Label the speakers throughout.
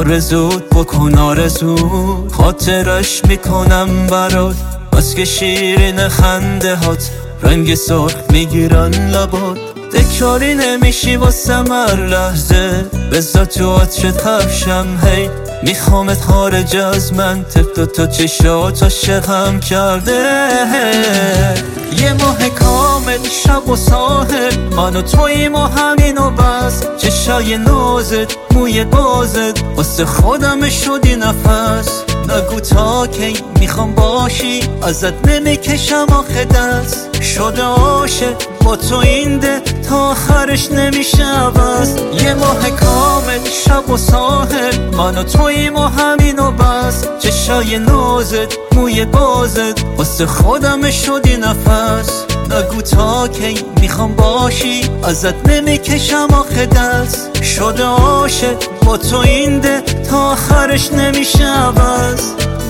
Speaker 1: آرزوت بکن آرزو، خاطرش میکنم برات، بس که شیرین خنده هات رنگ سرخ میگیرن لبات. تکراری نمیشی واسم هر لحظه، بذار تو عطرت خفشم هی، میخوامت خارج از من، تفت تا چشات عاشقم کرده. یه ماه کامل شب و ساحل، من و توییم و همین و بس، چشای نازت موی بازت واسه خودم شدی نفس. نگو تا کی میخوام باشی، ازت نمیکشم آخه دست، شده عاشق با تو این ده تا آخرش نمیشه عوض. یه ماه کامل شب و ساحل، من و توییم و همین و بس، چشای نازت موی بازت واسه خودم شدی نفس. نگو تا کی میخوام باشی، ازت نمیکشم آخه دست، شده عاشق با تو این ده تا آخرش نمیشه عوض.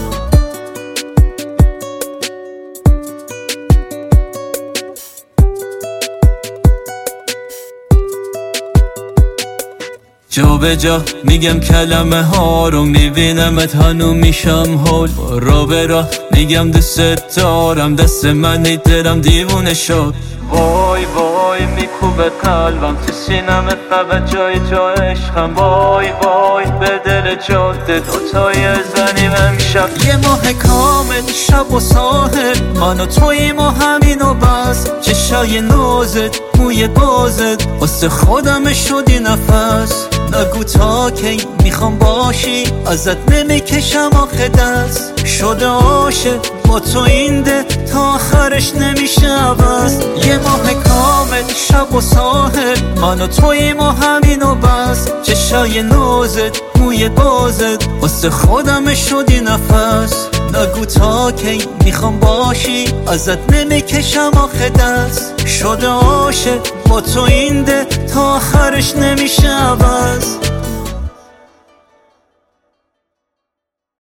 Speaker 1: جا به جا میگم کلمه ها رو، میبینمت هنو میشم هول، را به راه میگم دوست دارم، دست منی دلم دیوونه شد. وای وای میکوبه قلبم تو سینم، فقط جای تو عشقم، وای وای به دل جاده دوتایی زنیم امشب. یه ماه کامل شب و ساحل، من و توییم و همین و بس، چشای نازت موی بازت واسه خودم شدی نفس. نگو تا کی میخوام باشی، ازت نمیکشم آخه دست، شده عاشق با تو این ده تا آخرش نمیشه عوض. یه ماه کامل شب و ساحل، من و توییم و همین و بس، چشای نازت موی بازت واسه خودم شدی نفس. نگو تا کی میخوام باشی، ازت نمیکشم آخه دست، شده عاشق با تو این ده تا آخرش نمیشه عوض.